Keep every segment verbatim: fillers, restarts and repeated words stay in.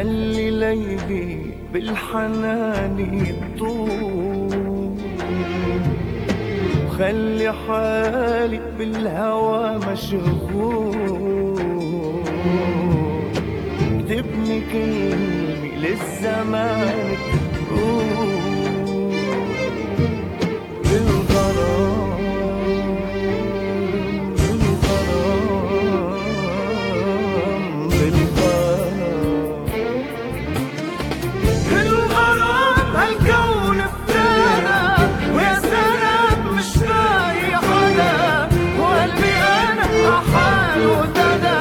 خلي ليلي بالحنان يطول، وخلي حالي بالهوى مشغول. اكتبني كلمة للزمان تقول بالغرام بالغرام بالغرام بالغرام. هالكون افتانا ويا سلام مش لاقي حدا، وقلبي انا حاله ابتدى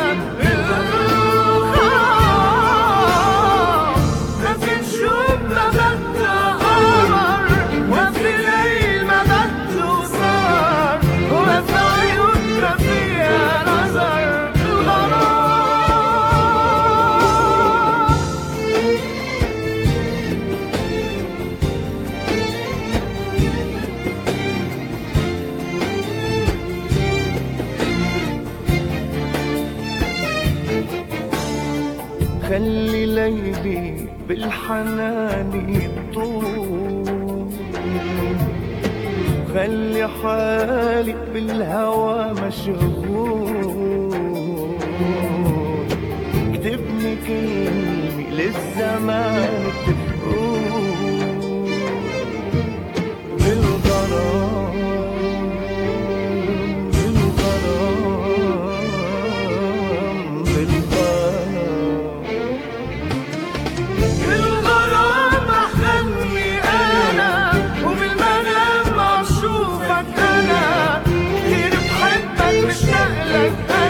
بالغرام. ما في نجوم ما بدها قمر، وفي ليل ما بدله سهر، وفي عيون ما فيها نظر. خلي ليلي بالحنان يطول، خلي حالي بالهوى مشغول. اكتبني كلمة للزمان تقول بالغرام بالغرام بالغرام بالغرام. أحلمني أنا وبالمنام عم شوفك أنا، كتير بحبك مشتاق لك.